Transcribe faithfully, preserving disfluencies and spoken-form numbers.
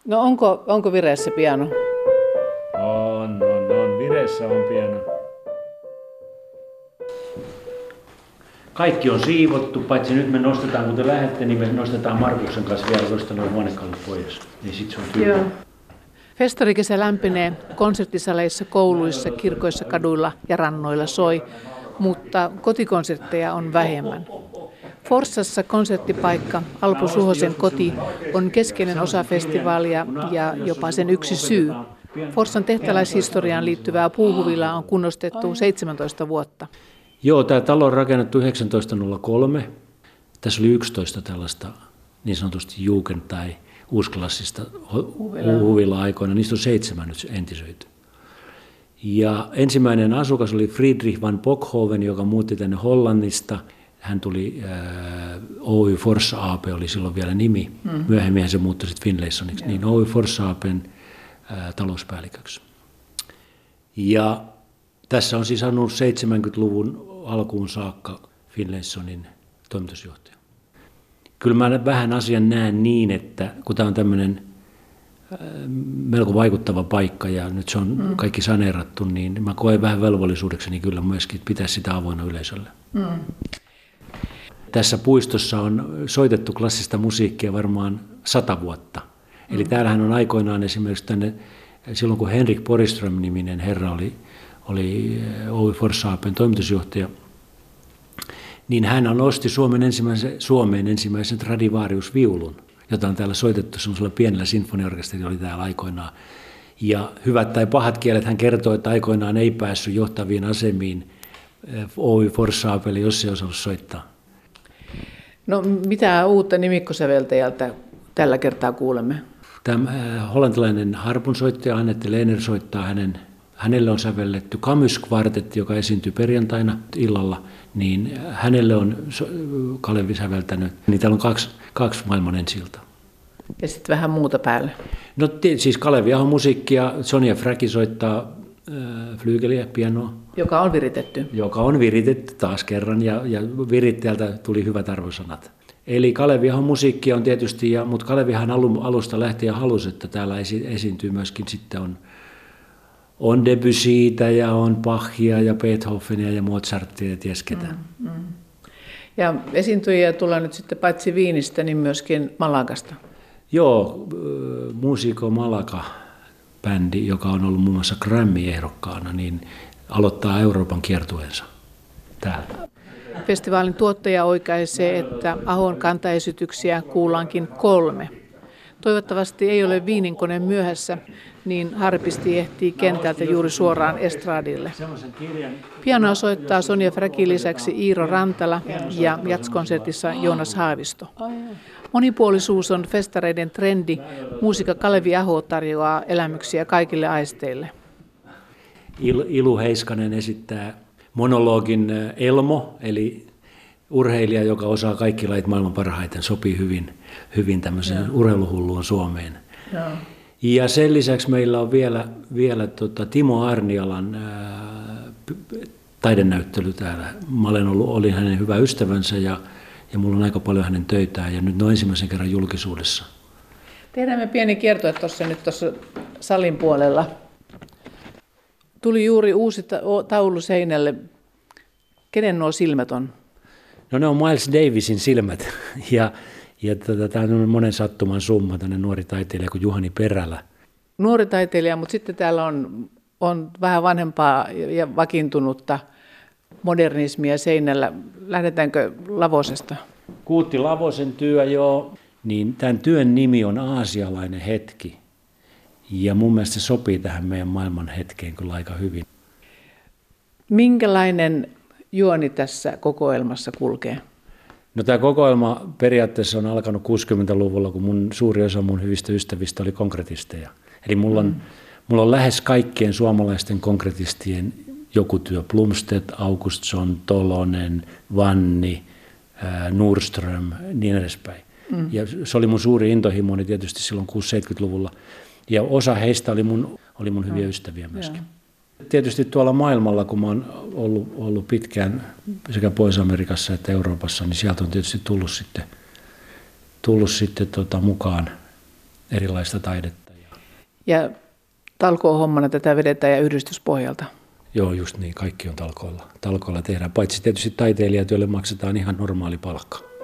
No onko, onko vireessä piano? On, on, on. Vireessä on piano. Kaikki on siivottu, paitsi nyt me nostetaan, kun te lähdette, niin me nostetaan Markuksen kanssa vielä tuosta noin huonekallut pois. Niin sit se on tyhjä. Joo. Festarikesä lämpenee, konserttisaleissa, kouluissa, kirkoissa, kaduilla ja rannoilla soi, mutta kotikonsertteja on vähemmän. Forssassa konserttipaikka, Alpo Suhosen koti, on keskeinen osa festivaalia ja jopa sen yksi syy. Forssan tehtäläishistoriaan liittyvää puuhuvilaa on kunnostettu seitsemäntoista vuotta. Joo, tämä talo on rakennettu yhdeksäntoista nolla kolme. Tässä oli yksitoista tällaista niin sanotusti jugend- tai uusklassista huvila-aikoina. Niistä on seitsemän nyt entisöity. Ja ensimmäinen asukas oli Friedrich van Bockhoven, joka muutti tänne Hollannista. Hän tuli, äh, Oy Forssa A P oli silloin vielä nimi. Mm. Myöhemmin se muuttui sitten Finlaysoniksi, niin Oy Forssa A P:n äh, talouspäälliköksi. Ja tässä on siis ollut seitsemänkymmentäluvun alkuun saakka Finlaysonin toimitusjohtaja. Kyllä mä vähän asian näen niin, että kun tämä on tämmöinen äh, melko vaikuttava paikka ja nyt se on mm. kaikki saneerattu, niin mä koen vähän velvollisuudekseni kyllä myöskin pitää sitä avoinna yleisölle. Mm. Tässä puistossa on soitettu klassista musiikkia varmaan sata vuotta. Eli mm. täällähän on aikoinaan esimerkiksi tänne, silloin kun Henrik Borgström-niminen herra oli, oli Oy Forssa A P:n toimitusjohtaja, niin hän nosti Suomen ensimmäisen, Suomeen ensimmäisen Stradivarius-viulun, jota on täällä soitettu semmoisella pienellä sinfoniaorkesterilla, oli täällä aikoinaan. Ja hyvät tai pahat kielet hän kertoi, että aikoinaan ei päässyt johtaviin asemiin Oy Forssa A P:lle, jos ei osannut soittaa. No mitä uutta nimikkosäveltäjältä tällä kertaa kuulemme? Tämä hollantilainen harpunsoittaja Annette Lehner soittaa hänen, hänelle on sävelletty Camus-kvartetti, joka esiintyy perjantaina illalla, niin hänelle on Kalevi säveltänyt, niin täällä on kaksi, kaksi maailman ensi-iltaa. Ja sitten vähän muuta päälle. No siis Kalevi Ahon musiikkia, Sonja Fräki soittaa äh, flyygeliä, pianoa. Joka on viritetty. Joka on viritetty taas kerran ja, ja virittäjältä tuli hyvät arvosanat. Eli Kalevi Ahon musiikkia on tietysti, ja, mutta Kalevihan alusta lähtien halusi, että täällä esi, esiintyy myöskin sitten on, on Debussytä ja on Bachia ja Beethovenia ja Mozartia ja ties ketä. Mm, mm. Ja esiintyjiä tulee nyt sitten paitsi Wienistä, niin myöskin Malagasta. Joo, Musico Malaga-bändi, joka on ollut muun muassa Grammy-ehdokkaana, niin aloittaa Euroopan kiertueensa täällä. Festivaalin tuottaja oikaisee, että Ahon kantaesityksiä kuullaankin kolme. Toivottavasti ei ole Wienin kone myöhässä, niin harpisti ehtii kentältä juuri suoraan estradille. Pianoa soittaa Sonja Fräkin lisäksi Iiro Rantala ja jatskonsertissa Joonas Haavisto. Monipuolisuus on festareiden trendi. Muusikko Kalevi Aho tarjoaa elämyksiä kaikille aisteille. Il- Ilu Heiskanen esittää monologin Elmo, eli urheilija, joka osaa kaikki lajit maailman parhaiten, sopii hyvin, hyvin tämmöiseen urheiluhulluun Suomeen. Ja. ja sen lisäksi meillä on vielä, vielä tota Timo Arnialan ää, taidenäyttely täällä. Mä olen ollut, olin hänen hyvä ystävänsä ja, ja mulla on aika paljon hänen töitään ja nyt ne on ensimmäisen kerran julkisuudessa. Tehdään me pieni kiertue tuossa nyt tuossa salin puolella. Tuli juuri uusi taulu seinälle. Kenen nuo silmät on? No ne on Miles Davisin silmät ja, ja tota, tämä on monen sattuman summa, tämmöinen nuori taiteilija kuin Juhani Perälä. Nuori taiteilija, mutta sitten täällä on, on vähän vanhempaa ja vakiintunutta modernismia seinällä. Lähdetäänkö Lavosesta? Kuutti Lavosen työ, joo. Niin tämän työn nimi on Aasialainen hetki. Ja mun mielestä se sopii tähän meidän maailman hetkeen kyllä aika hyvin. Minkälainen juoni tässä kokoelmassa kulkee? No tämä kokoelma periaatteessa on alkanut kuusikymmentäluvulla, kun mun, suuri osa mun hyvistä ystävistä oli konkretisteja. Eli mulla on, mm. mulla on lähes kaikkien suomalaisten konkretistien joku työ. Blomstedt, Augustsson, Tolonen, Vanni, ää, Nordström, niin edespäin. Mm. Ja se oli mun suuri intohimoni tietysti silloin kuusikymmentä-seitsemänkymmentäluvulla. Ja osa heistä oli mun, oli mun hyviä ystäviä myöskin. Ja. Tietysti tuolla maailmalla, kun mä oon ollut, ollut pitkään sekä Pohjois-Amerikassa että Euroopassa, niin sieltä on tietysti tullut sitten, tullut sitten tota mukaan erilaista taidetta. Ja talkoohommana tätä vedetään ja yhdistyspohjalta. Joo, just niin. Kaikki on talkoilla. Talkoilla tehdään, paitsi tietysti taiteilijat, joille maksetaan ihan normaali palkka.